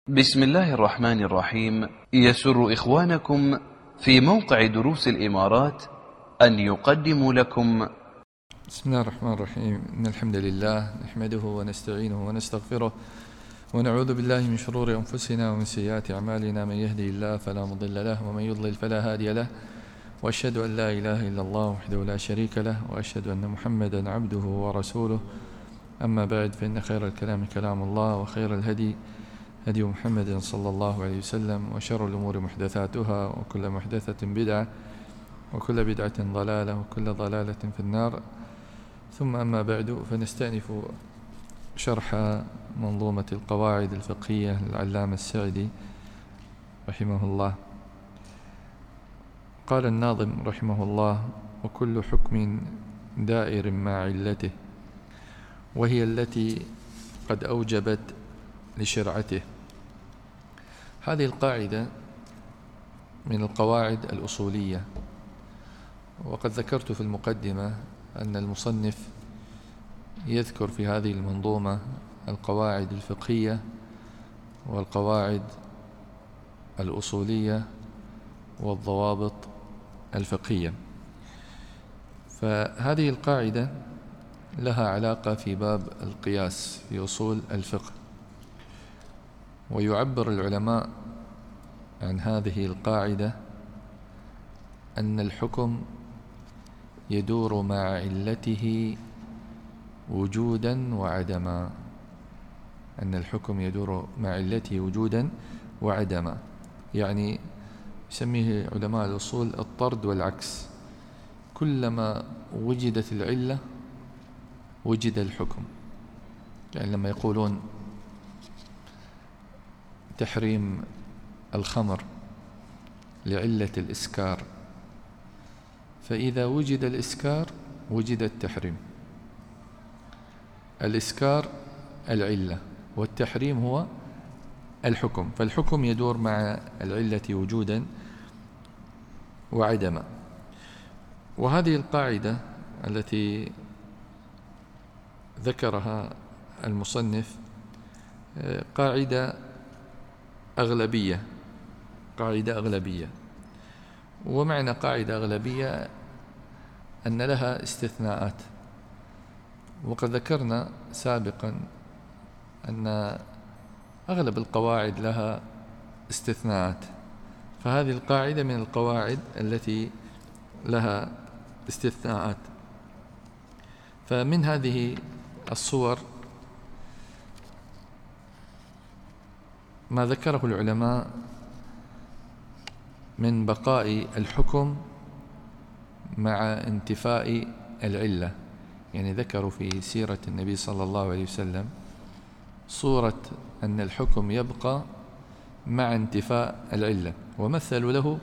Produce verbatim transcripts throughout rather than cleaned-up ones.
بسم الله الرحمن الرحيم. يسر إخوانكم في موقع دروس الإمارات أن يقدموا لكم بسم الله الرحمن الرحيم. إن الحمد لله نحمده ونستعينه ونستغفره ونعوذ بالله من شرور أنفسنا ومن سيئات أعمالنا. من يهدي الله فلا مضل له ومن يضلل فلا هادي له، وأشهد أن لا إله إلا الله وحده لا شريك له، وأشهد أن محمدا عبده ورسوله. أما بعد، فإن خير الكلام كلام الله، وخير الهدي هدي محمد صلى الله عليه وسلم، وشر الأمور محدثاتها، وكل محدثة بدعة، وكل بدعة ضلالة، وكل ضلالة في النار. ثم أما بعد، فنستأنف شرح منظومة القواعد الفقهية للعلامة السعدي رحمه الله. قال الناظم رحمه الله: وكل حكم دائر مع علته، وهي التي قد أوجبت لشرعته. هذه القاعدة من القواعد الأصولية، وقد ذكرت في المقدمة أن المصنف يذكر في هذه المنظومة القواعد الفقهية والقواعد الأصولية والضوابط الفقهية. فهذه القاعدة لها علاقة في باب القياس في أصول الفقه، ويعبر العلماء عن هذه القاعدة أن الحكم يدور مع علته وجودا وعدما. أن الحكم يدور مع علته وجودا وعدما، يعني يسميه علماء الأصول الطرد والعكس. كلما وجدت العلة وجد الحكم. يعني لما يقولون تحريم الخمر لعلة الإسكار، فإذا وجد الإسكار وجد التحريم. الإسكار العلة والتحريم هو الحكم، فالحكم يدور مع العلة وجودا وعدما. وهذه القاعدة التي ذكرها المصنف قاعدة أغلبية قاعدة أغلبية ومعنى قاعدة أغلبية أن لها استثناءات. وقد ذكرنا سابقا أن أغلب القواعد لها استثناءات، فهذه القاعدة من القواعد التي لها استثناءات. فمن هذه الصور ما ذكره العلماء من بقاء الحكم مع انتفاء العلة. يعني ذكروا في سيرة النبي صلى الله عليه وسلم صورة أن الحكم يبقى مع انتفاء العلة، ومثلوا له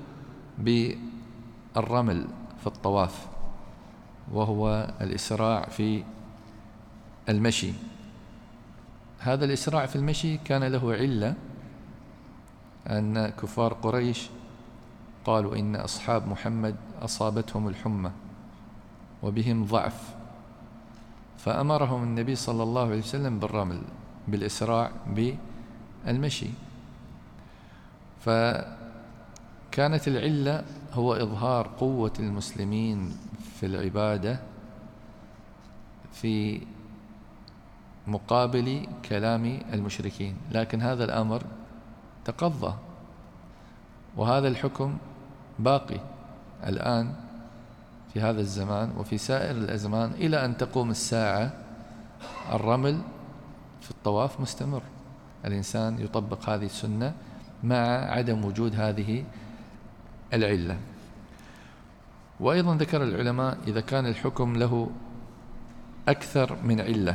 بالرمل في الطواف، وهو الإسراع في المشي. هذا الإسراع في المشي كان له علة، أن كفار قريش قالوا إن أصحاب محمد أصابتهم الحمى وبهم ضعف، فأمرهم النبي صلى الله عليه وسلم بالرمل، بالإسراع بالمشي. فكانت العلة هو إظهار قوة المسلمين في العبادة في مقابل كلام المشركين، لكن هذا الأمر تقضى، وهذا الحكم باقي الآن في هذا الزمان وفي سائر الأزمان إلى أن تقوم الساعة. الرمل في الطواف مستمر، الإنسان يطبق هذه السنة مع عدم وجود هذه العلة. وأيضا ذكر العلماء إذا كان الحكم له أكثر من علة،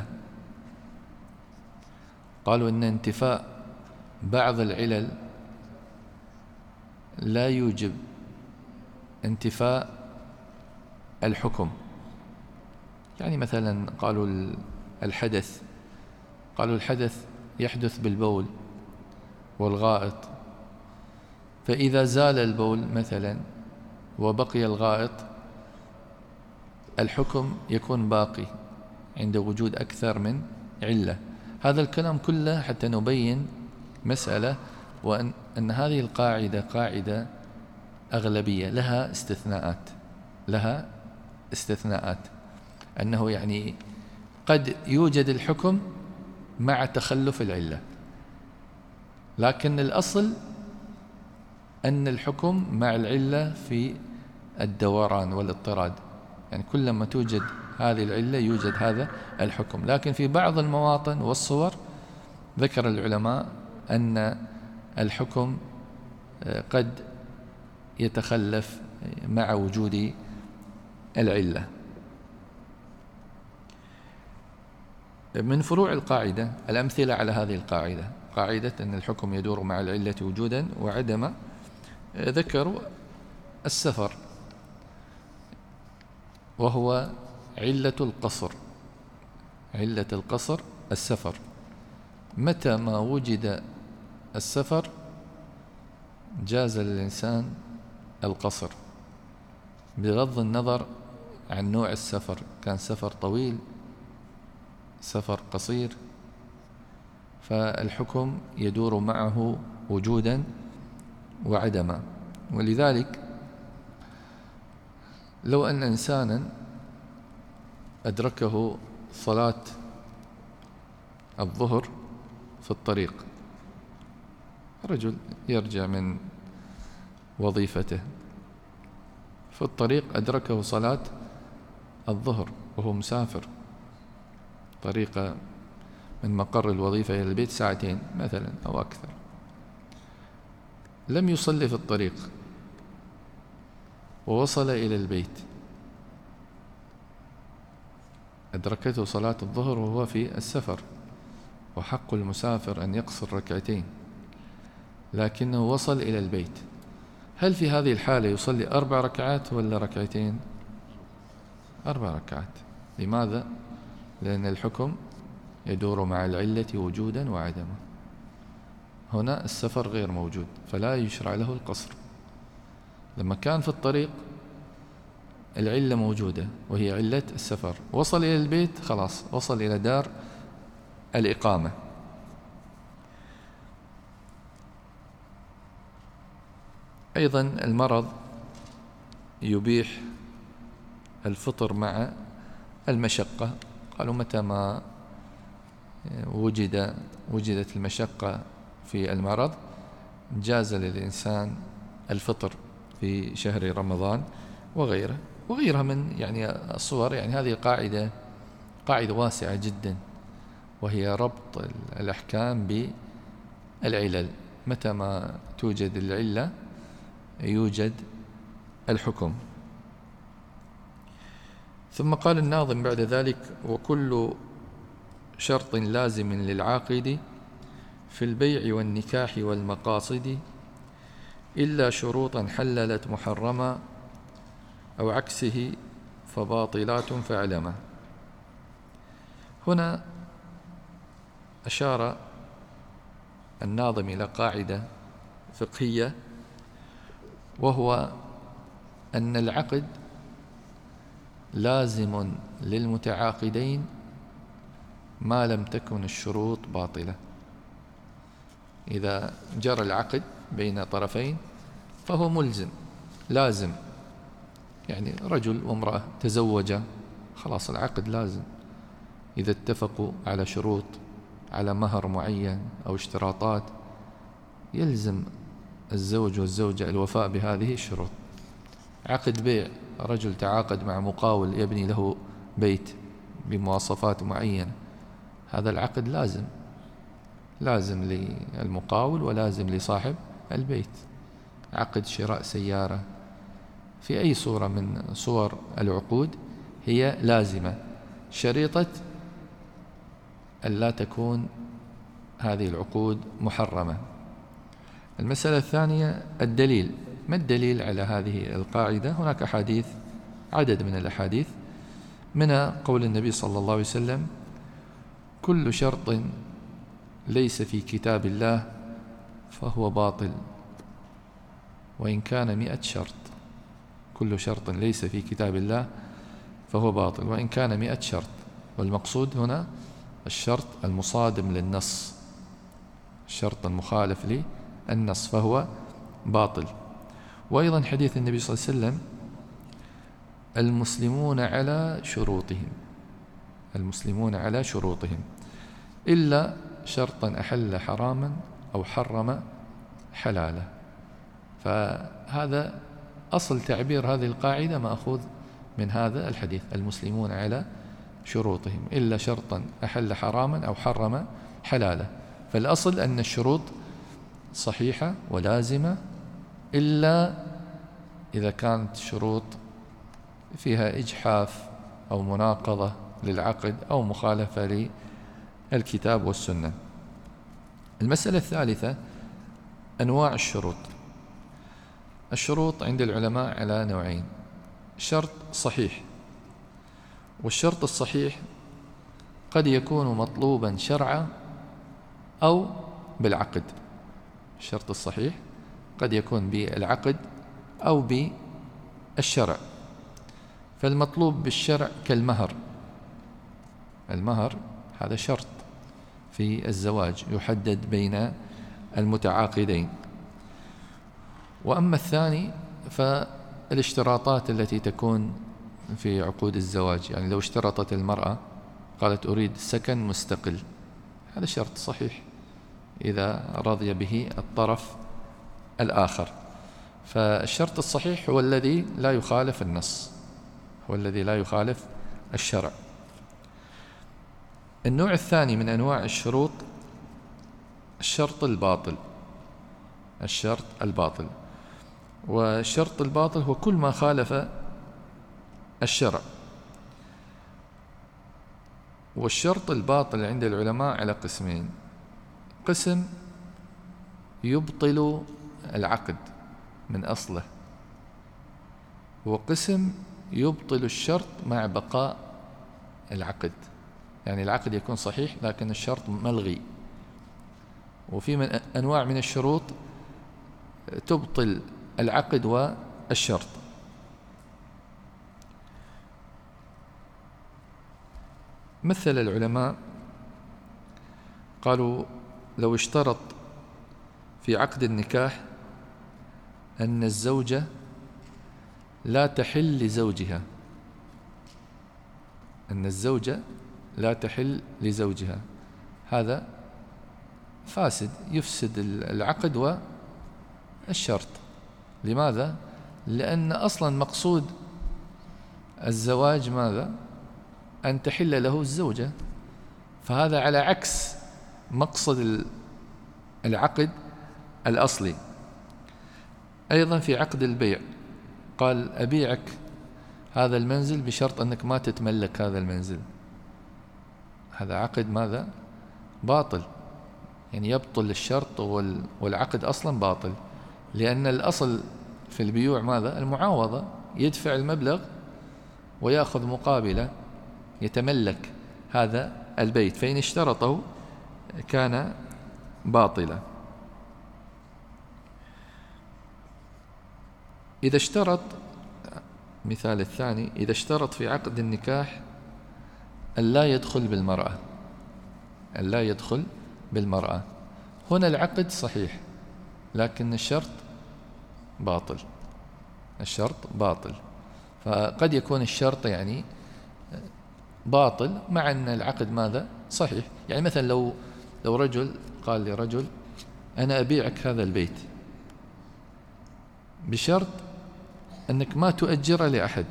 قالوا إن انتفاء بعض العلل لا يوجب انتفاء الحكم. يعني مثلا قالوا الحدث قالوا الحدث يحدث بالبول والغائط، فإذا زال البول مثلا وبقي الغائط الحكم يكون باقي عند وجود أكثر من علة. هذا الكلام كله حتى نبين مسألة، وأن أن هذه القاعدة قاعدة أغلبية لها استثناءات لها استثناءات أنه يعني قد يوجد الحكم مع تخلف العلة، لكن الأصل أن الحكم مع العلة في الدوران والاضطراد، يعني كلما توجد هذه العلة يوجد هذا الحكم. لكن في بعض المواطن والصور ذكر العلماء أن الحكم قد يتخلف مع وجود العلة. من فروع القاعدة الأمثلة على هذه القاعدة، قاعدة أن الحكم يدور مع العلة وجودا وعدما، ذكروا السفر وهو علة القصر. علة القصر السفر، متى ما وجد السفر جاز للإنسان القصر بغض النظر عن نوع السفر، كان سفر طويل سفر قصير، فالحكم يدور معه وجودا وعدما. ولذلك لو أن إنسانا أدركه صلاة الظهر في الطريق، رجل يرجع من وظيفته في الطريق أدركه صلاة الظهر وهو مسافر، طريقة من مقر الوظيفة إلى البيت ساعتين مثلا أو أكثر، لم يصلي في الطريق ووصل إلى البيت، أدركته صلاة الظهر وهو في السفر، وحق المسافر أن يقصر ركعتين، لكنه وصل إلى البيت، هل في هذه الحالة يصلي أربع ركعات ولا ركعتين؟ أربع ركعات. لماذا؟ لأن الحكم يدور مع العلة وجودا وعدما، هنا السفر غير موجود فلا يشرع له القصر. لما كان في الطريق العلة موجودة وهي علة السفر، وصل إلى البيت خلاص وصل إلى دار الإقامة. أيضا المرض يبيح الفطر مع المشقة، قالوا متى ما وجد وجدت المشقة في المرض جاز للإنسان الفطر في شهر رمضان وغيره وغيرها من يعني الصور. يعني هذه قاعدة قاعدة واسعة جدا، وهي ربط الأحكام بالعلل، متى ما توجد العلة يوجد الحكم. ثم قال الناظم بعد ذلك: وكل شرط لازم للعاقد في البيع والنكاح والمقاصد إلا شروطا حللت محرما أو عكسه فباطلات فاعلما. هنا أشار الناظم إلى قاعدة فقهية، وهو أن العقد لازم للمتعاقدين ما لم تكن الشروط باطلة. إذا جرى العقد بين طرفين فهو ملزم لازم، يعني رجل وامرأة تزوجا خلاص العقد لازم، إذا اتفقوا على شروط على مهر معين أو اشتراطات يلزم الزوج والزوجة الوفاء بهذه الشروط. عقد بيع، رجل تعاقد مع مقاول يبني له بيت بمواصفات معينة، هذا العقد لازم لازم للمقاول ولازم لصاحب البيت. عقد شراء سيارة في أي صورة من صور العقود هي لازمة، شريطة أن لا تكون هذه العقود محرمة. المسألة الثانية الدليل. ما الدليل على هذه القاعدة؟ هناك أحاديث، عدد من الأحاديث، منها قول النبي صلى الله عليه وسلم: كل شرط ليس في كتاب الله فهو باطل وإن كان مئة شرط. كل شرط ليس في كتاب الله فهو باطل وإن كان مئة شرط، والمقصود هنا الشرط المصادم للنص، الشرط المخالف للنص فهو باطل. وأيضا حديث النبي صلى الله عليه وسلم: المسلمون على شروطهم، المسلمون على شروطهم إلا شرطا أحل حراما أو حرم حلالا. فهذا أصل تعبير هذه القاعدة مأخوذ من هذا الحديث: المسلمون على شروطهم إلا شرطا أحل حراما أو حرم حلالا. فالأصل أن الشروط صحيحة ولازمة إلا إذا كانت شروط فيها إجحاف أو مناقضة للعقد أو مخالفة للكتاب والسنة. المسألة الثالثة: أنواع الشروط. الشروط عند العلماء على نوعين: شرط صحيح، والشرط الصحيح قد يكون مطلوبا شرعا أو بالعقد. الشرط الصحيح قد يكون بالعقد أو بالشرع. فالمطلوب بالشرع كالمهر، المهر هذا شرط في الزواج يحدد بين المتعاقدين. وأما الثاني فالاشتراطات التي تكون في عقود الزواج، يعني لو اشترطت المرأة قالت أريد سكن مستقل، هذا شرط صحيح إذا رضي به الطرف الآخر. فالشرط الصحيح هو الذي لا يخالف النص، هو الذي لا يخالف الشرع. النوع الثاني من أنواع الشروط الشرط الباطل. الشرط الباطل والشرط الباطل هو كل ما خالف الشرع. والشرط الباطل عند العلماء على قسمين: قسم يبطل العقد من أصله، وقسم يبطل الشرط مع بقاء العقد، يعني العقد يكون صحيح لكن الشرط ملغي. وفي من أنواع من الشروط تبطل العقد والشرط. مثل العلماء قالوا: لو اشترط في عقد النكاح أن الزوجة لا تحل لزوجها، أن الزوجة لا تحل لزوجها، هذا فاسد يفسد العقد والشرط. لماذا؟ لأن أصلا مقصود الزواج ماذا؟ أن تحل له الزوجة، فهذا على عكس مقصد العقد الأصلي. أيضا في عقد البيع قال: أبيعك هذا المنزل بشرط أنك ما تتملك هذا المنزل، هذا عقد ماذا؟ باطل، يعني يبطل الشرط والعقد أصلا باطل، لأن الأصل في البيوع ماذا؟ المعاوضة، يدفع المبلغ ويأخذ مقابله يتملك هذا البيت، فإن اشترطه كان باطلا. إذا اشترط، مثال الثاني، إذا اشترط في عقد النكاح أن لا يدخل بالمرأة، أن لا يدخل بالمرأة، هنا العقد صحيح لكن الشرط باطل، الشرط باطل. فقد يكون الشرط يعني باطل مع أن العقد ماذا؟ صحيح. يعني مثلا لو لو رجل قال لرجل: أنا أبيعك هذا البيت بشرط أنك ما تؤجره لأحد،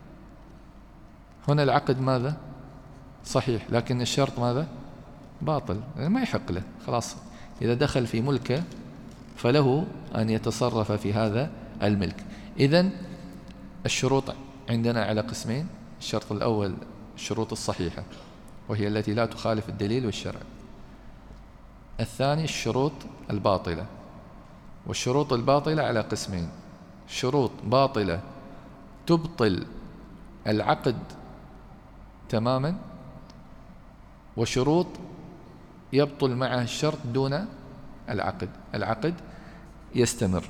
هنا العقد ماذا؟ صحيح لكن الشرط ماذا؟ باطل، يعني ما يحق له، خلاص إذا دخل في ملكه فله أن يتصرف في هذا الملك. إذن الشروط عندنا على قسمين: الشرط الأول الشروط الصحيحة وهي التي لا تخالف الدليل والشرع، الثاني الشروط الباطلة. والشروط الباطلة على قسمين: شروط باطلة تبطل العقد تماما، وشروط يبطل معها الشرط دون العقد، العقد يستمر.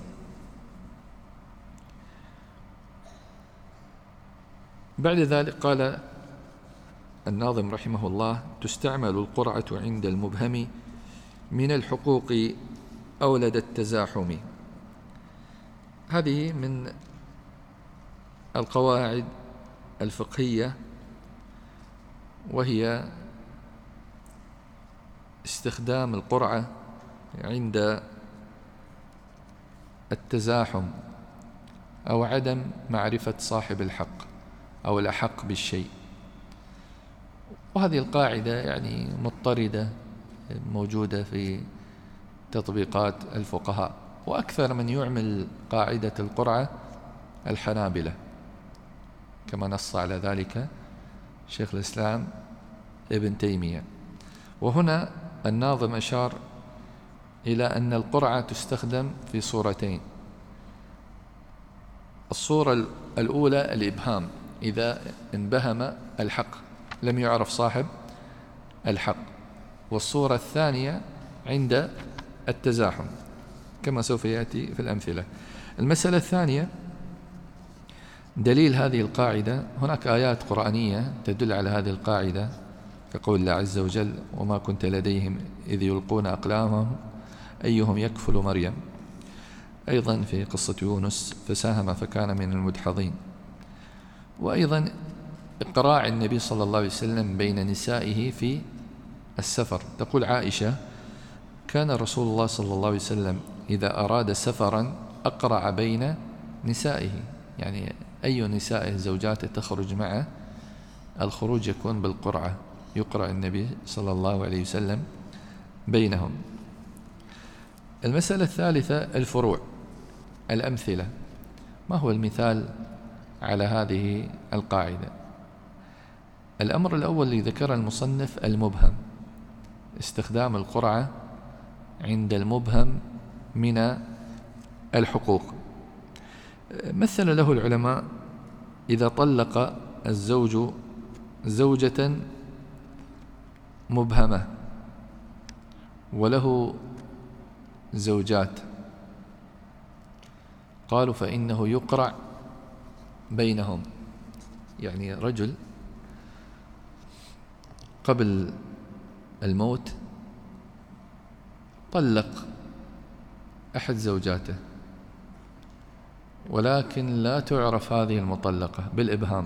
بعد ذلك قال الناظم رحمه الله: تستعمل القرعة عند المبهم من الحقوق أولد التزاحم. هذه من القواعد الفقهية، وهي استخدام القرعة عند التزاحم أو عدم معرفة صاحب الحق أو الأحق بالشيء. وهذه القاعدة يعني مضطردة موجودة في تطبيقات الفقهاء، وأكثر من يعمل قاعدة القرعة الحنابلة، كما نص على ذلك شيخ الإسلام ابن تيمية. وهنا الناظم أشار إلى أن القرعة تستخدم في صورتين: الصورة الأولى الإبهام، إذا انبهم الحق لم يعرف صاحب الحق، والصورة الثانية عند التزاحم كما سوف يأتي في الأمثلة. المسألة الثانية دليل هذه القاعدة، هناك آيات قرآنية تدل على هذه القاعدة، كقول الله عز وجل: وما كنت لديهم إذ يلقون أقلامهم أيهم يكفل مريم. أيضا في قصة يونس: فساهم فكان من المدحضين. وأيضا إقراع النبي صلى الله عليه وسلم بين نسائه في السفر. تقول عائشة: كان رسول الله صلى الله عليه وسلم إذا أراد سفرا أقرع بين نسائه، يعني أي نسائه زوجاته تخرج معه الخروج يكون بالقرعة، يقرع النبي صلى الله عليه وسلم بينهم. المسألة الثالثة الفروع، الأمثلة. ما هو المثال على هذه القاعدة؟ الأمر الأول الذي ذكر المصنف المبهم، استخدام القرعة عند المبهم من الحقوق. مثل له العلماء: إذا طلق الزوج زوجة مبهمة وله زوجات، قالوا فإنه يقرع بينهم. يعني رجل قبل الموت طلق أحد زوجاته، ولكن لا تعرف هذه المطلقة بالإبهام،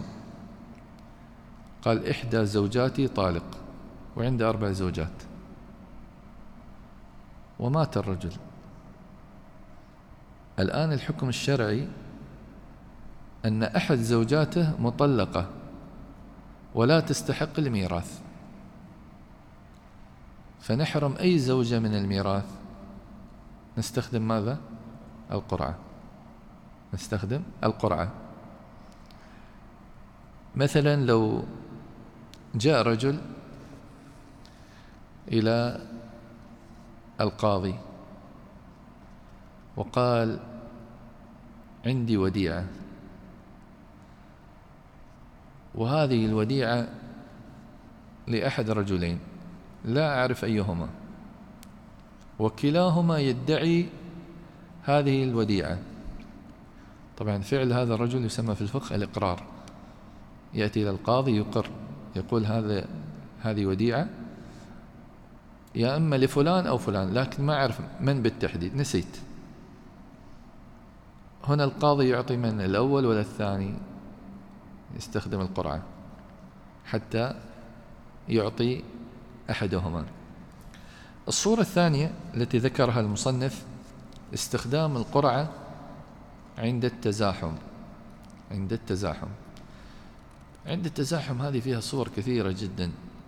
قال: إحدى زوجاتي طالق، وعنده أربع زوجات، ومات الرجل. الآن الحكم الشرعي أن أحد زوجاته مطلقة ولا تستحق الميراث، فنحرم أي زوجة من الميراث. نستخدم ماذا؟ القرعة. نستخدم القرعة. مثلا لو جاء رجل إلى القاضي وقال: عندي وديعة، وهذه الوديعة لأحد رجلين لا أعرف أيهما، وكلاهما يدعي هذه الوديعة. طبعا فعل هذا الرجل يسمى في الفقه الإقرار، يأتي إلى القاضي يقر، يقول: هذا هذه وديعة يا أما لفلان أو فلان، لكن ما أعرف من بالتحديد، نسيت. هنا القاضي يعطي من الأول ولا الثاني؟ يستخدم القرعة حتى يعطي أحدهما. الصورة الثانية التي ذكرها المصنف استخدام القرعة عند التزاحم. عند التزاحم عند التزاحم هذه فيها صور كثيرة جدا.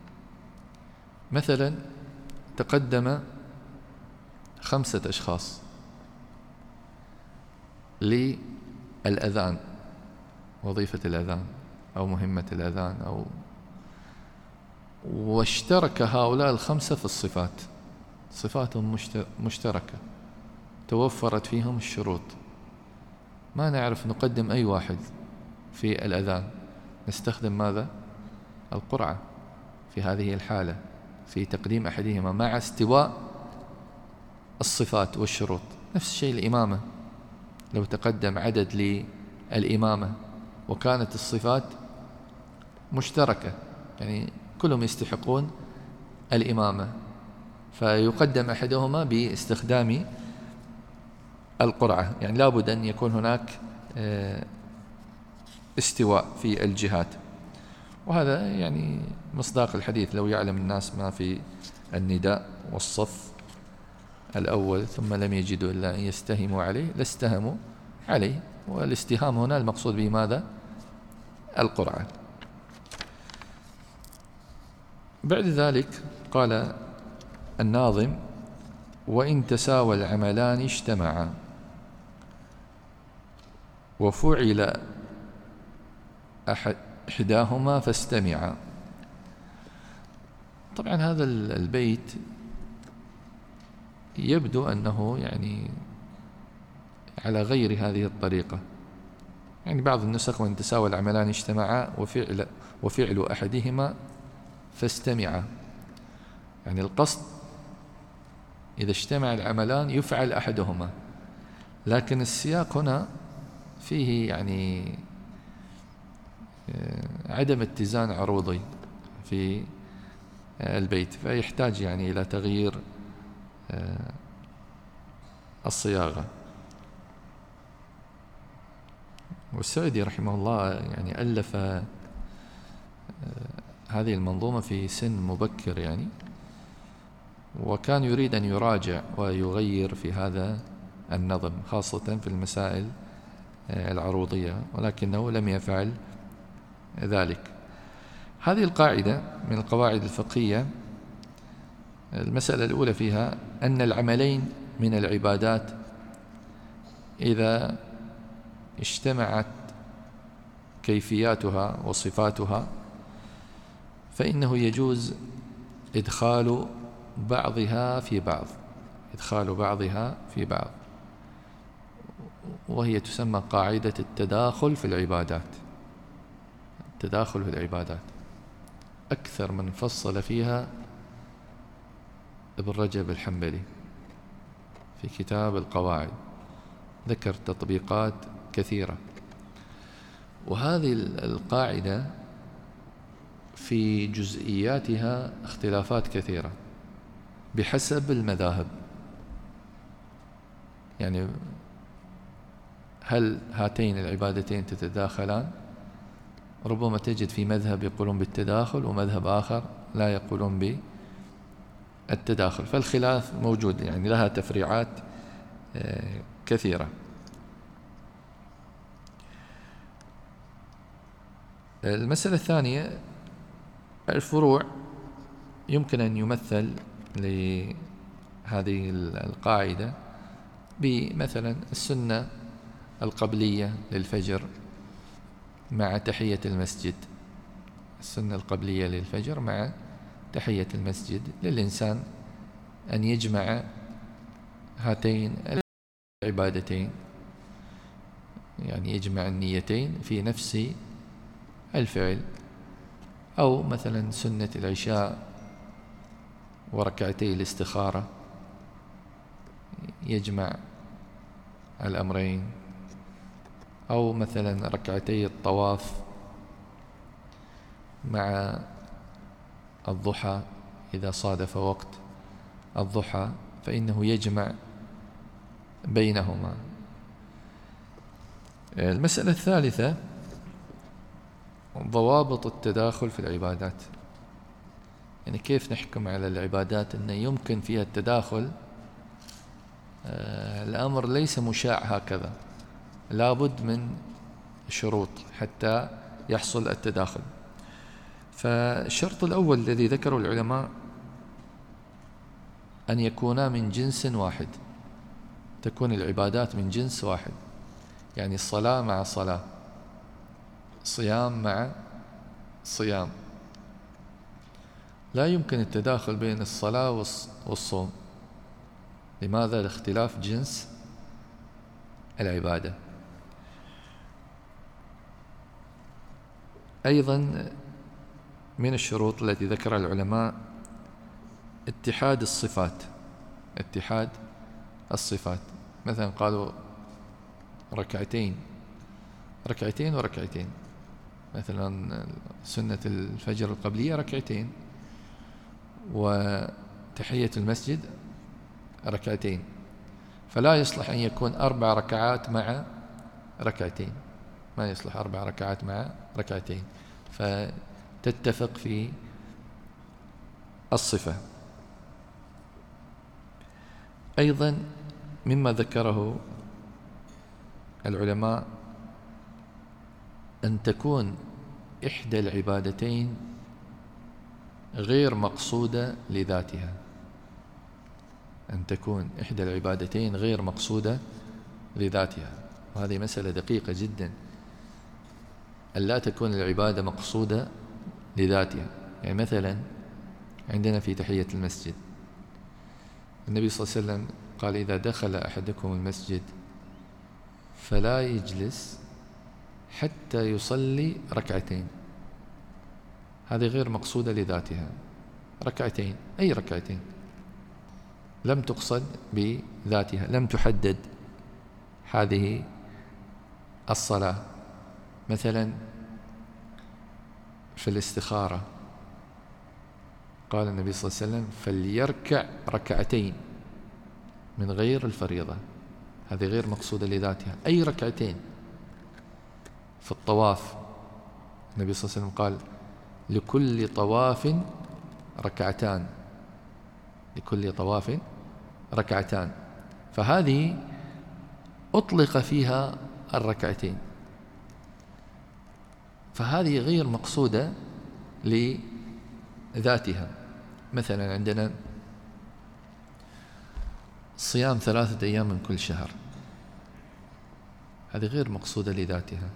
مثلا تقدم خمسة أشخاص للأذان، وظيفة الأذان أو مهمة الأذان، أو واشترك هؤلاء الخمسة في الصفات، صفاتهم مشتركة، توفرت فيهم الشروط، ما نعرف نقدم أي واحد في الأذان. نستخدم ماذا؟ القرعة في هذه الحالة، في تقديم أحدهما مع استواء الصفات والشروط. نفس الشيء الإمامة، لو تقدم عدد للإمامة وكانت الصفات مشتركة، يعني كلهم يستحقون الإمامة، فيقدم أحدهما باستخدام القرعة، يعني لابد أن يكون هناك استواء في الجهات. وهذا يعني مصداق الحديث: لو يعلم الناس ما في النداء والصف الأول ثم لم يجدوا إلا أن يستهموا عليه لاستهموا عليه. والاستهام هنا المقصود به ماذا؟ القرعة. بعد ذلك قال الناظم: وإن تساوى العملان اجتمعا وفعل أحد إحداهما فاستمعا. طبعا هذا البيت يبدو أنه يعني على غير هذه الطريقة، يعني بعض النسخ: وإن تساوى العملان اجتمعا وفعل, وفعل أحدهما فاستمعا. يعني القصد إذا اجتمع العملان يفعل أحدهما، لكن السياق هنا فيه يعني عدم اتزان عروضي في البيت، فيحتاج يعني إلى تغيير الصياغة. والسعدي رحمه الله يعني ألف هذه المنظومة في سن مبكر يعني، وكان يريد أن يراجع ويغير في هذا النظم خاصة في المسائل العروضية، ولكنه لم يفعل ذلك. هذه القاعدة من القواعد الفقهية. المسألة الأولى فيها أن العملين من العبادات إذا اجتمعت كيفياتها وصفاتها فإنه يجوز إدخال بعضها في بعض إدخال بعضها في بعض وهي تسمى قاعدة التداخل في العبادات. التداخل في العبادات أكثر من فصل فيها ابن رجب الحنبلي في كتاب القواعد، ذكر تطبيقات كثيرة. وهذه القاعدة في جزئياتها اختلافات كثيرة بحسب المذاهب. يعني هل هاتين العبادتين تتداخلان؟ ربما تجد في مذهب يقولون بالتداخل ومذهب آخر لا يقولون بالتداخل، فالخلاف موجود، يعني لها تفريعات كثيرة. المسألة الثانية: الفروع يمكن أن يمثل لهذه القاعدة بمثلا السنة القبلية للفجر مع تحية المسجد. السنة القبلية للفجر مع تحية المسجد، للإنسان أن يجمع هاتين العبادتين، يعني يجمع النيتين في نفس الفعل. أو مثلا سنة العشاء وركعتي الاستخارة يجمع الأمرين. أو مثلا ركعتي الطواف مع الضحى إذا صادف وقت الضحى فإنه يجمع بينهما. المسألة الثالثة: ضوابط التداخل في العبادات. يعني كيف نحكم على العبادات أن يمكن فيها التداخل؟ آه الأمر ليس مشاع هكذا، لابد من شروط حتى يحصل التداخل. فالشرط الأول الذي ذكره العلماء أن يكونا من جنس واحد، تكون العبادات من جنس واحد، يعني الصلاة مع صلاة، صيام مع صيام. لا يمكن التداخل بين الصلاة والصوم. لماذا؟ لاختلاف جنس العبادة. أيضا من الشروط التي ذكرها العلماء اتحاد الصفات. اتحاد الصفات، مثلا قالوا ركعتين ركعتين وركعتين، مثلا سنة الفجر القبلية ركعتين، تحية المسجد ركعتين، فلا يصلح أن يكون أربع ركعات مع ركعتين، ما يصلح أربع ركعات مع ركعتين، فتتفق في الصفة. أيضا مما ذكره العلماء أن تكون إحدى العبادتين غير مقصودة لذاتها، أن تكون إحدى العبادتين غير مقصودة لذاتها، وهذه مسألة دقيقة جدا، أن لا تكون العبادة مقصودة لذاتها. يعني مثلا عندنا في تحية المسجد النبي صلى الله عليه وسلم قال: إذا دخل أحدكم المسجد فلا يجلس حتى يصلي ركعتين. هذه غير مقصودة لذاتها، ركعتين، أي ركعتين، لم تقصد بذاتها، لم تحدد هذه الصلاة. مثلا في الاستخارة قال النبي صلى الله عليه وسلم: فليركع ركعتين من غير الفريضة، هذه غير مقصودة لذاتها، أي ركعتين. في الطواف النبي صلى الله عليه وسلم قال: لكل طواف ركعتان، لكل طواف ركعتان، فهذه أطلق فيها الركعتين، فهذه غير مقصودة لذاتها. مثلا عندنا صيام ثلاثة أيام من كل شهر، هذه غير مقصودة لذاتها.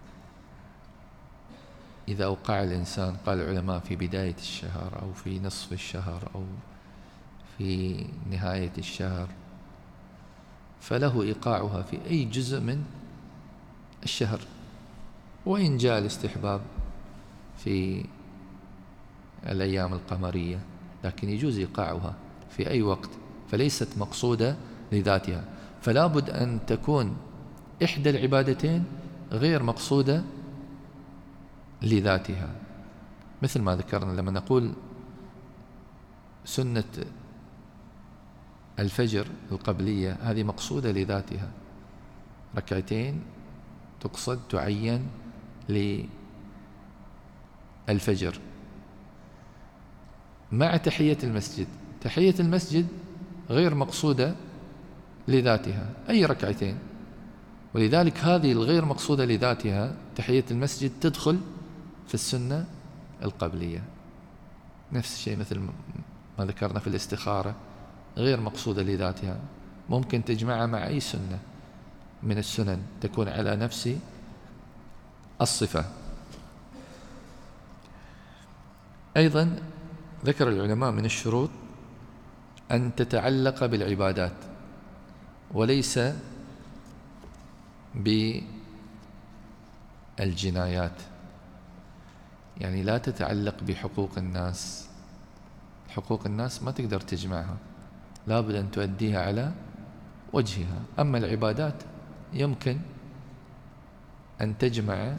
إذا أوقع الإنسان، قال العلماء، في بداية الشهر أو في نصف الشهر أو في نهاية الشهر، فله إيقاعها في أي جزء من الشهر، وإن جاء الاستحباب في الأيام القمرية، لكن يجوز إيقاعها في أي وقت، فليست مقصودة لذاتها. فلا بد أن تكون إحدى العبادتين غير مقصودة لذاتها، مثل ما ذكرنا لما نقول سنة الفجر القبلية، هذه مقصودة لذاتها، ركعتين تقصد تعين للفجر. مع تحية المسجد، تحية المسجد غير مقصودة لذاتها، أي ركعتين، ولذلك هذه الغير مقصودة لذاتها تحية المسجد تدخل في السنة القبلية. نفس الشيء مثل ما ذكرنا في الاستخارة، غير مقصودة لذاتها، ممكن تجمعها مع أي سنة من السنن تكون على نفس الصفة. أيضا ذكر العلماء من الشروط أن تتعلق بالعبادات وليس بالجنايات، يعني لا تتعلق بحقوق الناس، حقوق الناس ما تقدر تجمعها، لا بد أن تؤديها على وجهها. أما العبادات يمكن أن تجمع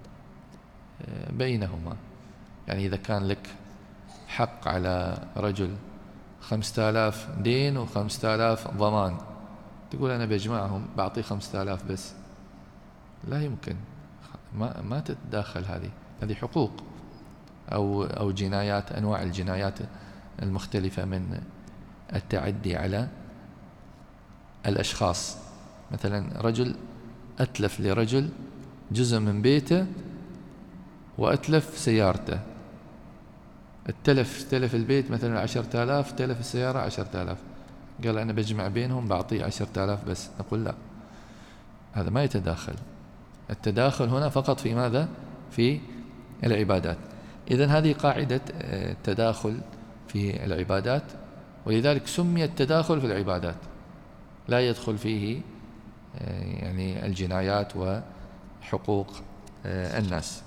بينهما، يعني إذا كان لك حق على رجل خمسة آلاف دين وخمسة آلاف ضمان، تقول أنا بجمعهم بعطيه خمسة آلاف بس، لا يمكن، ما ما تتداخل، هذه هذه حقوق أو أو جنايات، أنواع الجنايات المختلفة من التعدي على الأشخاص. مثلا رجل أتلف لرجل جزء من بيته وأتلف سيارته، التلف تلف البيت مثلا عشرة آلاف، تلف السيارة عشرة آلاف، قال أنا بجمع بينهم بعطيه عشرة آلاف بس، نقول لا، هذا ما يتداخل. التداخل هنا فقط في ماذا؟ في العبادات. إذن هذه قاعدة التداخل في العبادات، ولذلك سمي التداخل في العبادات، لا يدخل فيه يعني الجنايات وحقوق الناس.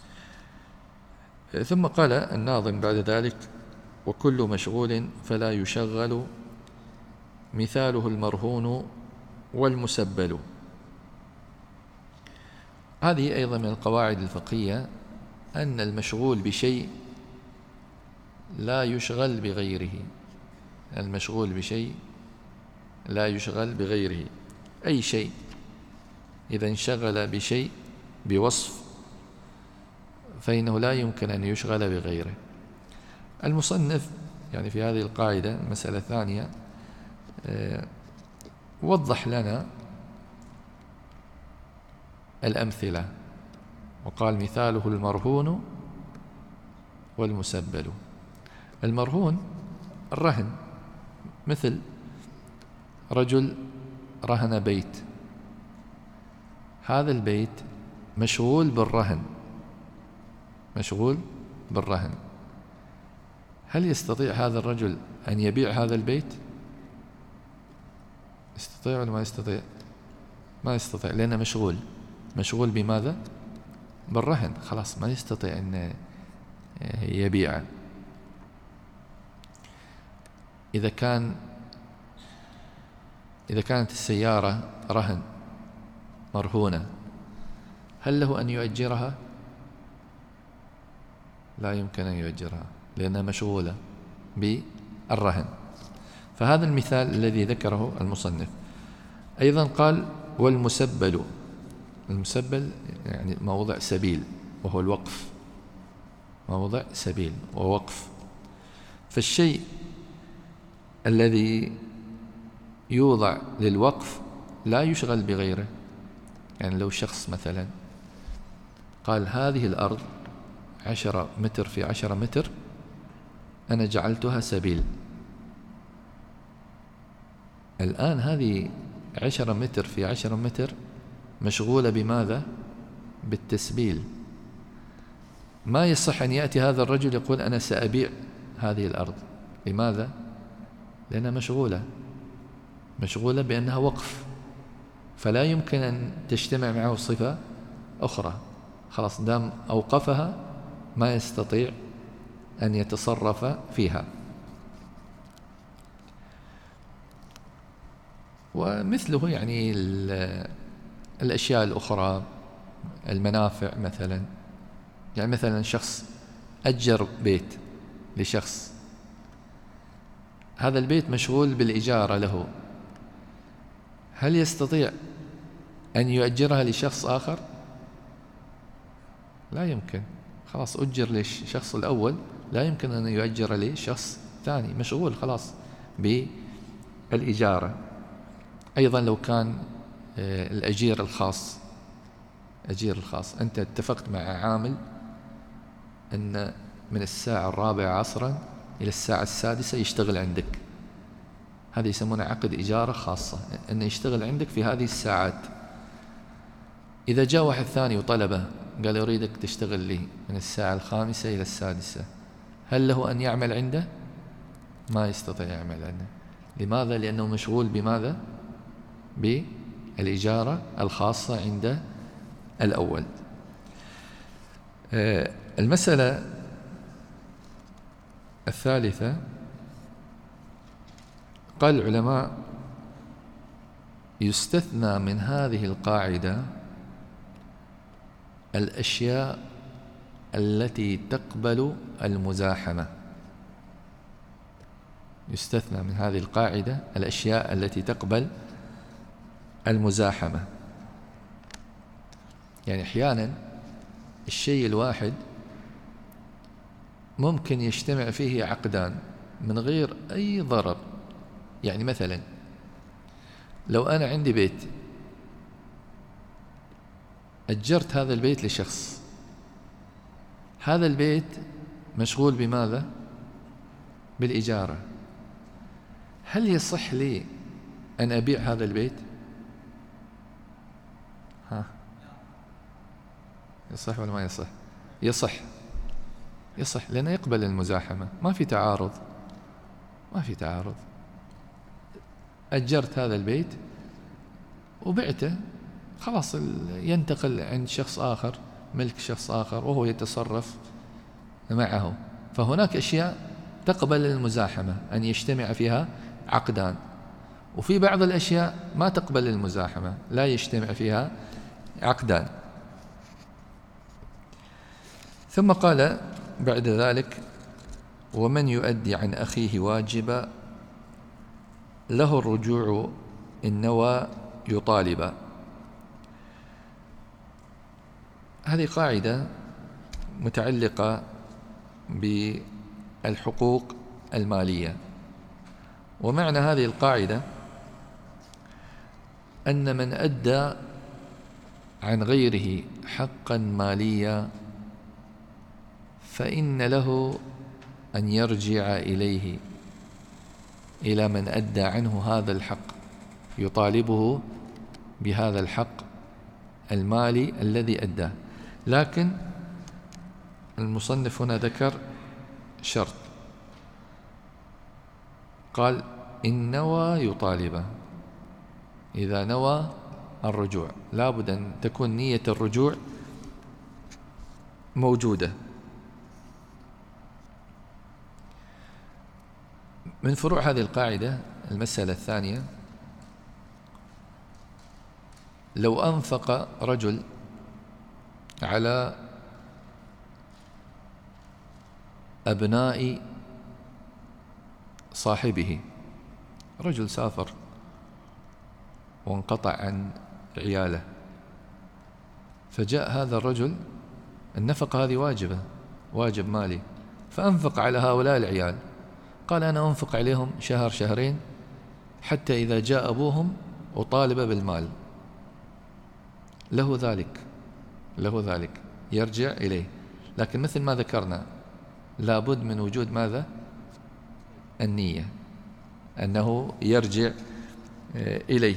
ثم قال الناظم بعد ذلك: وكل مشغول فلا يشغل، مثاله المرهون والمسبل. هذه أيضا من القواعد الفقهية، أن المشغول بشيء لا يشغل بغيره، المشغول بشيء لا يشغل بغيره. أي شيء إذا انشغل بشيء بوصف فإنه لا يمكن أن يشغل بغيره. المصنف يعني في هذه القاعدة المسألة الثانية وضح لنا الأمثلة وقال مثاله المرهون والمسبل. المرهون الرهن، مثل رجل رهن بيت، هذا البيت مشغول بالرهن، مشغول بالرهن، هل يستطيع هذا الرجل أن يبيع هذا البيت؟ يستطيع ولا ما يستطيع؟ ما يستطيع، لأنه مشغول. مشغول بماذا؟ بالرهن، خلاص ما يستطيع أن يبيعه. إذا كان إذا كانت السيارة رهن مرهونة، هل له أن يؤجرها؟ لا يمكن أن يؤجرها لأنها مشغولة بالرهن. فهذا المثال الذي ذكره المصنف. أيضا قال والمسبل. المسبل يعني موضع سبيل وهو الوقف، موضع سبيل ووقف. فالشيء الذي يوضع للوقف لا يشغل بغيره. يعني لو شخص مثلا قال هذه الأرض عشرة متر في عشرة متر أنا جعلتها سبيل، الآن هذه عشرة متر في عشرة متر مشغولة بماذا؟ بالتسبيل. ما يصح أن يأتي هذا الرجل يقول أنا سأبيع هذه الأرض. لماذا؟ لأنها مشغولة، مشغولة بأنها وقف، فلا يمكن أن تجتمع معه صفة أخرى. خلاص دام أوقفها ما يستطيع أن يتصرف فيها. ومثله يعني الأشياء الأخرى، المنافع مثلا. يعني مثلا شخص أجر بيت لشخص، هذا البيت مشغول بالإجارة له، هل يستطيع أن يؤجرها لشخص آخر؟ لا يمكن. خلاص أجر للشخص الأول، لا يمكن أن يؤجر لشخص ثاني، مشغول خلاص بالإجارة. أيضا لو كان الأجير الخاص، أجير الخاص، أنت اتفقت مع عامل أن من الساعة الرابعة عصرا إلى الساعة السادسة يشتغل عندك، هذا يسمونه عقد إجارة خاصة، أنه يشتغل عندك في هذه الساعات. إذا جاء واحد ثاني وطلبه قال أريدك تشتغل لي من الساعة الخامسة إلى السادسة، هل له أن يعمل عنده؟ ما يستطيع يعمل عنده. لماذا؟ لأنه مشغول بماذا؟ بالإجارة الخاصة عند الأول. المسألة الثالثة قال العلماء يستثنى من هذه القاعدة الأشياء التي تقبل المزاحمة. يستثنى من هذه القاعدة الأشياء التي تقبل المزاحمة. يعني أحيانا الشيء الواحد ممكن يجتمع فيه عقدان من غير أي ضرر. يعني مثلا لو أنا عندي بيت أجرت هذا البيت لشخص، هذا البيت مشغول بماذا؟ بالإجارة، هل يصح لي أن أبيع هذا البيت؟ ها يصح ولا ما يصح؟ يصح، يصح لأنه يقبل المزاحمة، ما في تعارض، ما في تعارض. أجرت هذا البيت وبعته، خلاص ينتقل عند شخص آخر، ملك شخص آخر، وهو يتصرف معه. فهناك أشياء تقبل المزاحمة أن يجتمع فيها عقدان، وفي بعض الأشياء ما تقبل المزاحمة لا يجتمع فيها عقدان. ثم قال بعد ذلك ومن يؤدي عن أخيه واجبا له الرجوع إن نوى يطالب. هذه قاعدة متعلقة بالحقوق المالية. ومعنى هذه القاعدة أن من أدى عن غيره حقا ماليا فإن له أن يرجع إليه، إلى من أدى عنه هذا الحق، يطالبه بهذا الحق المالي الذي أداه. لكن المصنف هنا ذكر شرط، قال إن نوى يطالبه. إذا نوى الرجوع لابد أن تكون نية الرجوع موجودة. من فروع هذه القاعدة المسألة الثانية: لو أنفق رجل على أبناء صاحبه، رجل سافر وانقطع عن عياله، فجاء هذا الرجل، النفقة هذه واجبة، واجب مالي، فأنفق على هؤلاء العيال، قال أنا أنفق عليهم شهر شهرين حتى إذا جاء أبوهم أطالب بالمال، له ذلك، له ذلك يرجع إليه. لكن مثل ما ذكرنا لابد من وجود ماذا؟ النية، أنه يرجع إليه.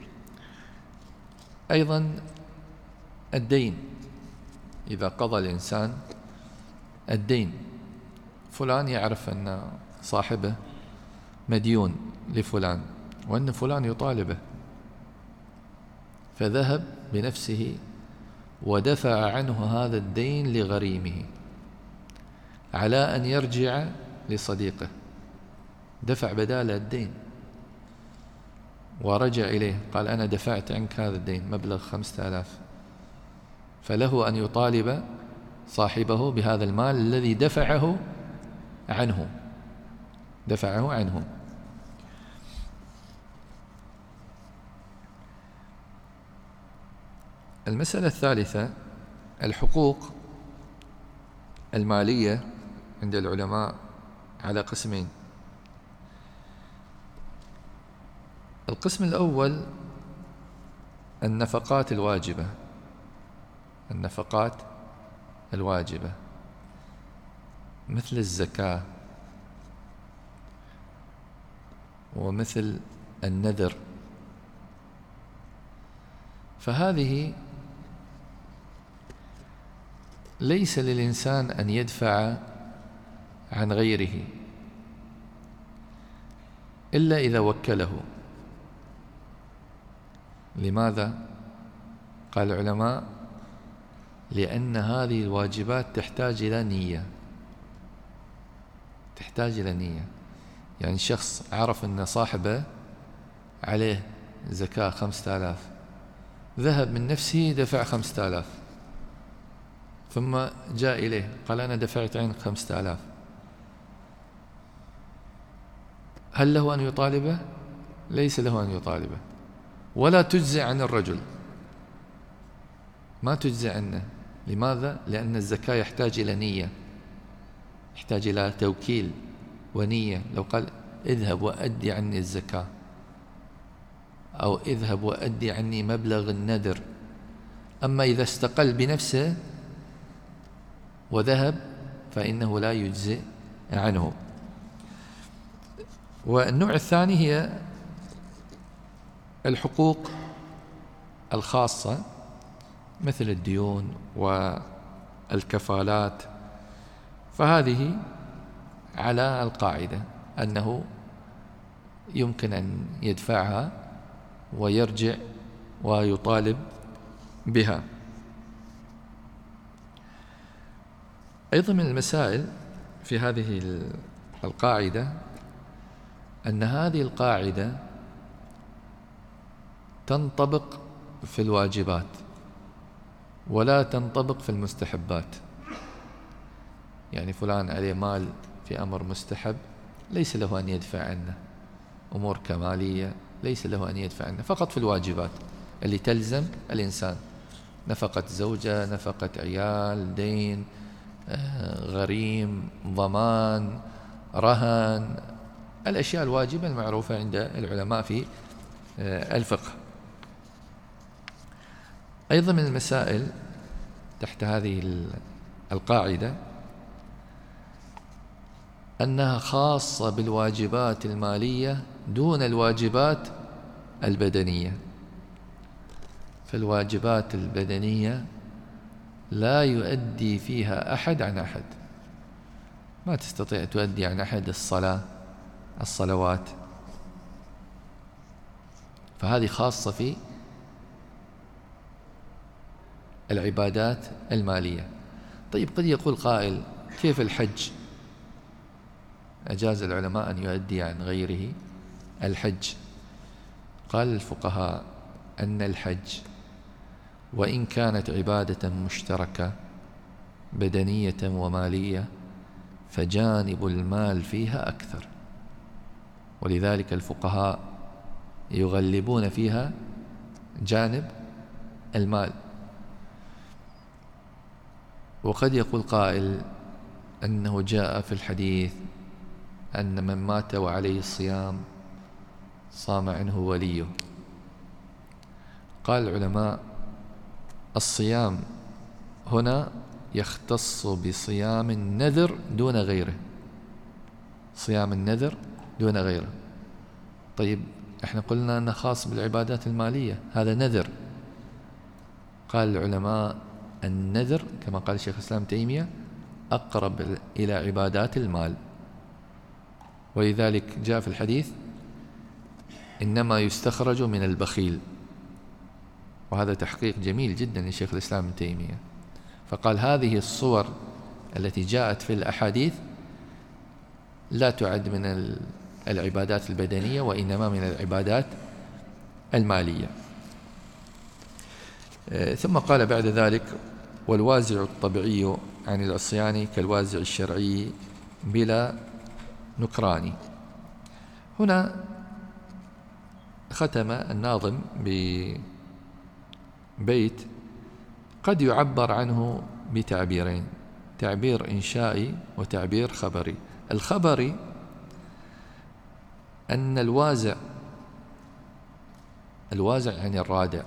أيضا الدين، إذا قضى الإنسان الدين، فلان يعرف أن صاحبه مديون لفلان وأن فلان يطالبه، فذهب بنفسه ودفع عنه هذا الدين لغريمه على أن يرجع لصديقه، دفع بداله الدين ورجع إليه، قال أنا دفعت عنك هذا الدين مبلغ خمسة آلاف، فله أن يطالب صاحبه بهذا المال الذي دفعه عنه دفعه عنه. المسألة الثالثة: الحقوق المالية عند العلماء على قسمين. القسم الأول النفقات الواجبة، النفقات الواجبة مثل الزكاة ومثل النذر، فهذه ليس للإنسان أن يدفع عن غيره إلا إذا وكله. لماذا؟ قال العلماء: لأن هذه الواجبات تحتاج إلى نية، تحتاج إلى نية. يعني شخص عرف أن صاحبه عليه زكاة خمسة آلاف، ذهب من نفسه دفع خمسة آلاف، ثم جاء إليه قال أنا دفعت عنك خمسة آلاف، هل له أن يطالبه؟ ليس له أن يطالبه، ولا تجزئ عن الرجل، ما تجزئ عنه. لماذا؟ لأن الزكاة يحتاج إلى نية، يحتاج إلى توكيل ونية. لو قال اذهب وأدي عني الزكاة، أو اذهب وأدي عني مبلغ النذر، أما إذا استقل بنفسه وذهب فإنه لا يجزئ عنه. والنوع الثاني هي الحقوق الخاصة مثل الديون والكفالات، فهذه على القاعدة أنه يمكن أن يدفعها ويرجع ويطالب بها. أيضا من المسائل في هذه القاعدة أن هذه القاعدة تنطبق في الواجبات ولا تنطبق في المستحبات. يعني فلان عليه مال في أمر مستحب ليس له أن يدفع عنه، أمور كمالية ليس له أن يدفع عنها، فقط في الواجبات اللي تلزم الإنسان: نفقة زوجة، نفقة عيال، دين، غريم، ضمان، رهن، الأشياء الواجبة المعروفة عند العلماء في الفقه. أيضا من المسائل تحت هذه القاعدة أنها خاصة بالواجبات المالية دون الواجبات البدنية. فالواجبات البدنية لا يؤدي فيها أحد عن أحد، ما تستطيع تؤدي عن أحد الصلاة، الصلوات، فهذه خاصة في العبادات المالية. طيب قد يقول قائل: كيف الحج؟ أجاز العلماء أن يؤدي عن غيره الحج. قال الفقهاء أن الحج وإن كانت عبادة مشتركة بدنية ومالية فجانب المال فيها أكثر، ولذلك الفقهاء يغلبون فيها جانب المال. وقد يقول قائل أنه جاء في الحديث أن من مات وعليه الصيام صام عنه وليه. قال العلماء: الصيام هنا يختص بصيام النذر دون غيره، صيام النذر دون غيره. طيب احنا قلنا أنه خاص بالعبادات المالية، هذا نذر. قال العلماء: النذر كما قال الشيخ الإسلام تيمية أقرب إلى عبادات المال، ولذلك جاء في الحديث: إنما يستخرج من البخيل. وهذا تحقيق جميل جدا لشيخ الإسلام ابن تيمية. فقال: هذه الصور التي جاءت في الأحاديث لا تعد من العبادات البدنية، وإنما من العبادات المالية. ثم قال بعد ذلك: والوازع الطبيعي عن العصيان كالوازع الشرعي بلا نكران. هنا ختم الناظم ببيت قد يعبر عنه بتعبيرين: تعبير إنشائي وتعبير خبري. الخبري أن الوازع، الوازع يعني الرادع،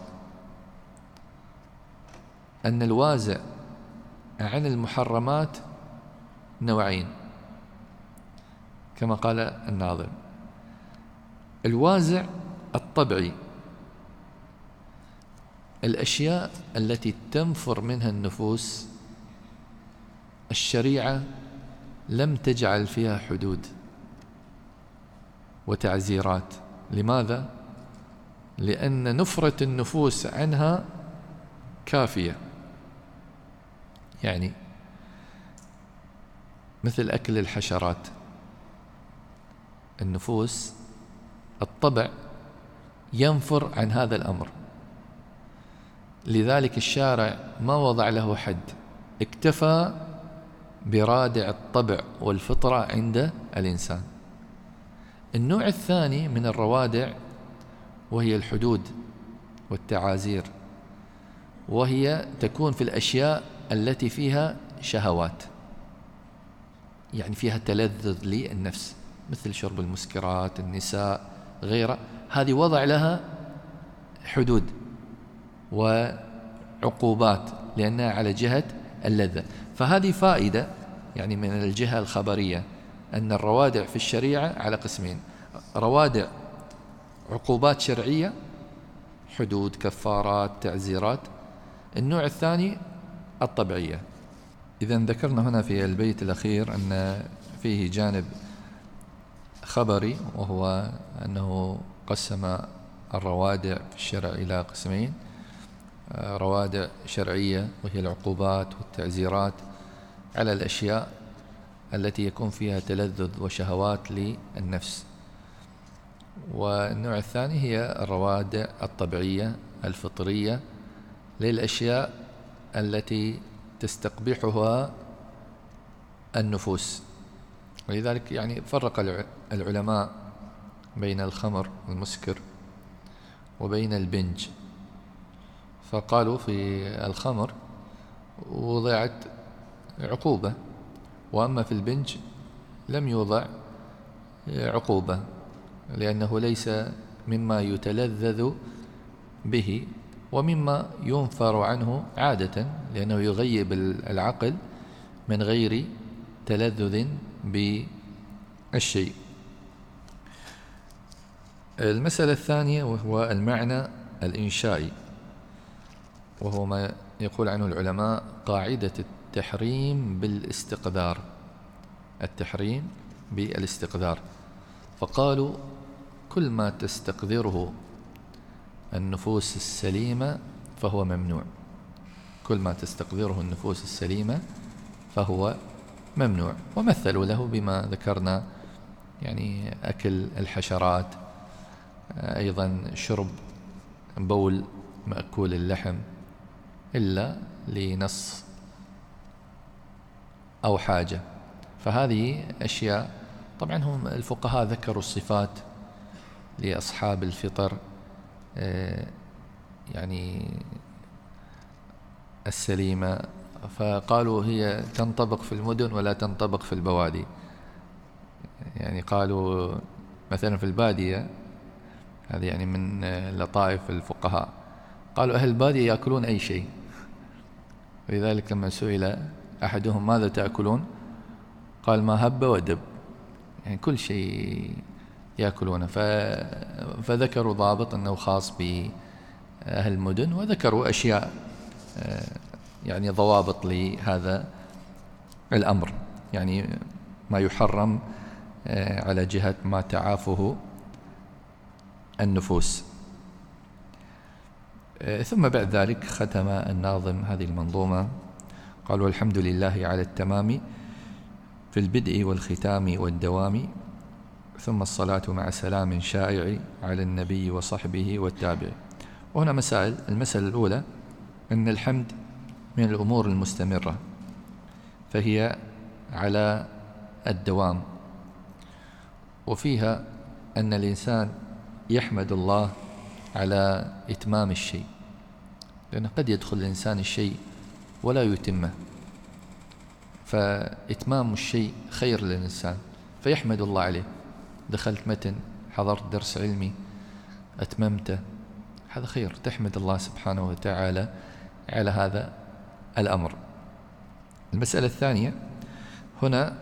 أن الوازع عن المحرمات نوعين كما قال الناظم: الوازع الطبعي، الأشياء التي تنفر منها النفوس الشريعة لم تجعل فيها حدود وتعزيرات. لماذا؟ لأن نفرة النفوس عنها كافية. يعني مثل أكل الحشرات، النفوس الطبع ينفر عن هذا الأمر، لذلك الشارع ما وضع له حد، اكتفى برادع الطبع والفطرة عند الإنسان. النوع الثاني من الروادع وهي الحدود والتعازير، وهي تكون في الأشياء التي فيها شهوات، يعني فيها تلذذ للنفس، مثل شرب المسكرات، النساء، غيرها. هذه وضع لها حدود وعقوبات لأنها على جهة اللذة. فهذه فائدة يعني من الجهة الخبرية، أن الروادع في الشريعة على قسمين: روادع عقوبات شرعية، حدود، كفارات، تعزيرات. النوع الثاني الطبيعية. إذا ذكرنا هنا في البيت الأخير أن فيه جانب خبري، وهو أنه قسم الروادع في الشرع إلى قسمين: روادع شرعية وهي العقوبات والتعزيرات على الأشياء التي يكون فيها تلذذ وشهوات للنفس، والنوع الثاني هي الروادع الطبيعية الفطرية للأشياء التي تستقبحها النفوس. ولذلك يعني فرق العلماء بين الخمر المسكر وبين البنج، فقالوا في الخمر وضعت عقوبة، وأما في البنج لم يوضع عقوبة، لأنه ليس مما يتلذذ به ومما ينفر عنه عادة، لأنه يغيب العقل من غير تلذذ بالشيء. المسألة الثانية وهو المعنى الإنشائي، وهو ما يقول عنه العلماء قاعدة التحريم بالاستقدار، التحريم بالاستقدار. فقالوا كل ما تستقدره النفوس السليمة فهو ممنوع، كل ما تستقدره النفوس السليمة فهو ممنوع. ومثلوا له بما ذكرنا، يعني أكل الحشرات، أيضا شرب بول مأكول اللحم إلا لنص أو حاجة. فهذه أشياء طبعا هم الفقهاء ذكروا الصفات لأصحاب الفطر يعني السليمة، فقالوا هي تنطبق في المدن ولا تنطبق في البوادي. يعني قالوا مثلا في البادية، هذه يعني من لطائف الفقهاء، قالوا أهل البادية يأكلون أي شيء، ولذلك لما سئل أحدهم ماذا تأكلون قال ما هب ودب، يعني كل شيء يأكلونه. فذكروا ضابط أنه خاص بأهل المدن، وذكروا أشياء يعني ضوابط لهذا الأمر، يعني ما يحرم على جهة ما تعافه النفوس. ثم بعد ذلك ختم الناظم هذه المنظومة قال: والحمد لله على التمام في البدء والختام والدوام، ثم الصلاة مع سلام شائع على النبي وصحبه والتابع. وهنا مسائل. المسألة الأولى أن الحمد من الأمور المستمرة، فهي على الدوام، وفيها أن الإنسان يحمد الله على إتمام الشيء، لأنه قد يدخل الإنسان الشيء ولا يتمه، فإتمام الشيء خير للإنسان فيحمد الله عليه. دخلت متن، حضرت درس علمي، أتممته، هذا خير، تحمد الله سبحانه وتعالى على هذا الأمر. المسألة الثانية هنا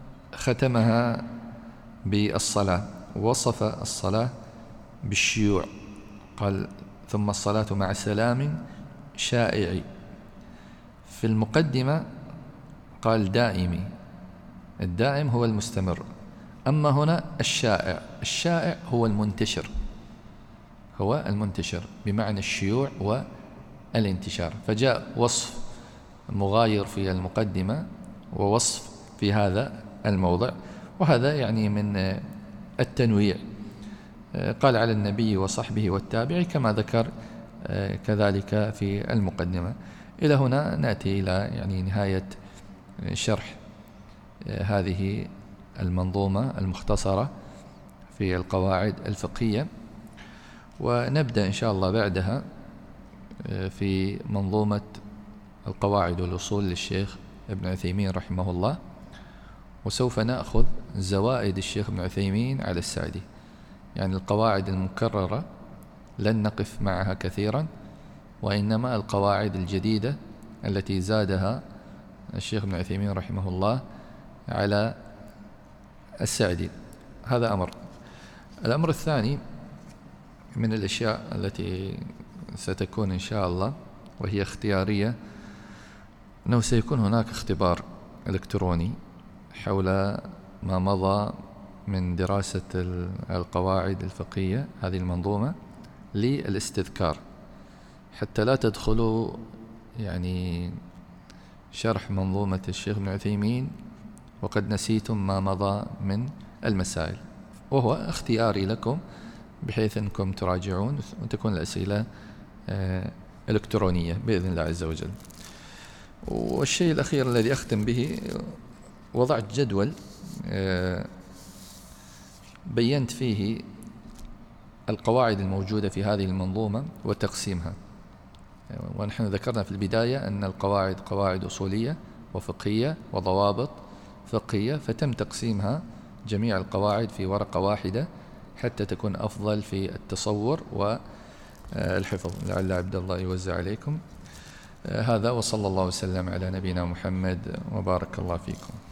ختمها بالصلاة، ووصف الصلاة بالشيوع، قال: ثم الصلاة مع سلام شائع. في المقدمة قال دائمي، الدائم هو المستمر، أما هنا الشائع، الشائع هو المنتشر، هو المنتشر بمعنى الشيوع والانتشار. فجاء وصف مغاير في المقدمة ووصف في هذا الموضع، وهذا يعني من التنويع. قال على النبي وصحبه والتابع كما ذكر كذلك في المقدمة. إلى هنا نأتي إلى يعني نهاية شرح هذه المنظومة المختصرة في القواعد الفقهية، ونبدأ إن شاء الله بعدها في منظومة القواعد والأصول للشيخ ابن عثيمين رحمه الله، وسوف نأخذ زوائد الشيخ ابن عثيمين على السعدي. يعني القواعد المكررة لن نقف معها كثيرا، وإنما القواعد الجديدة التي زادها الشيخ ابن عثيمين رحمه الله على السعدي. هذا أمر. الأمر الثاني من الأشياء التي ستكون إن شاء الله وهي اختيارية، أنه سيكون هناك اختبار إلكتروني حول ما مضى من دراسة القواعد الفقهية هذه المنظومة للاستذكار، حتى لا تدخلوا يعني شرح منظومة الشيخ ابن عثيمين وقد نسيتم ما مضى من المسائل، وهو اختياري لكم بحيث أنكم تراجعون وتكون الأسئلة إلكترونية بإذن الله عز وجل. والشيء الأخير الذي أختم به، وضعت جدول بينت فيه القواعد الموجودة في هذه المنظومة وتقسيمها. ونحن ذكرنا في البداية أن القواعد قواعد أصولية وفقهية وضوابط فقهية، فتم تقسيمها جميع القواعد في ورقة واحدة حتى تكون أفضل في التصور والحفظ. لعل عبد الله يوزع عليكم هذا، وصلى الله وسلم على نبينا محمد وبارك الله فيكم.